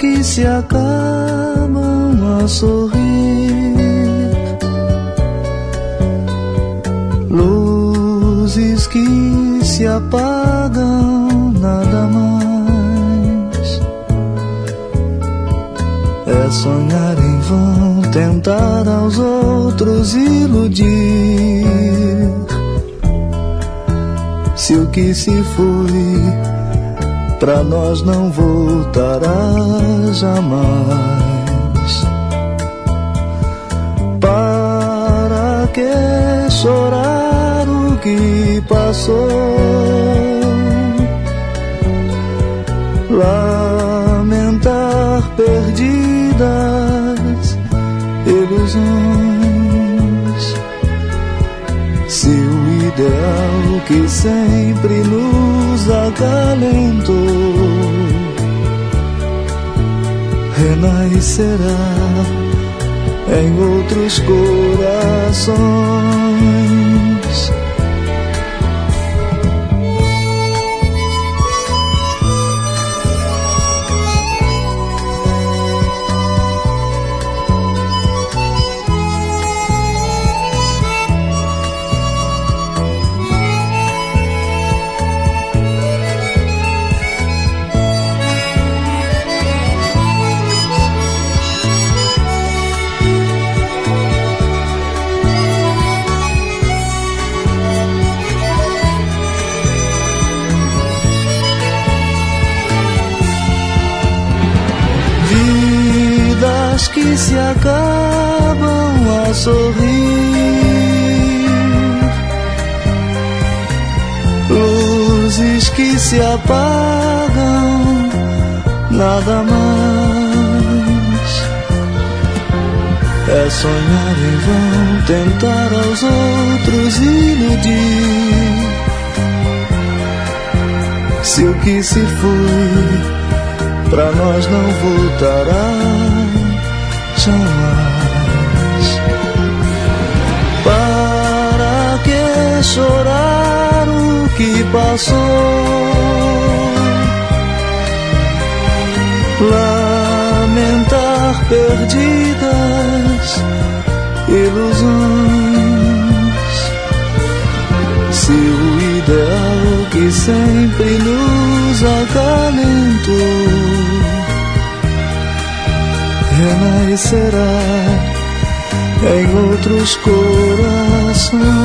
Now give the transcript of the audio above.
que se acabam a sorrir, luzes que se apagam, nada mais. É sonhar em vão, tentar aos outros iludir. Se o que se foi pra nós não voltará jamais. Para que chorar o que passou? Lamentar perdidas ilusões. Se o ideal que sempre nos acalentou renascerá em outros corações. Que se acabam a sorrir, luzes que se apagam, nada mais. É sonhar em vão, tentar aos outros iludir. Se o que se foi pra nós não voltará jamais. Para que chorar o que passou? Lamentar perdidas ilusões. Se o ideal que sempre nos acalentou renascerá em outros corações.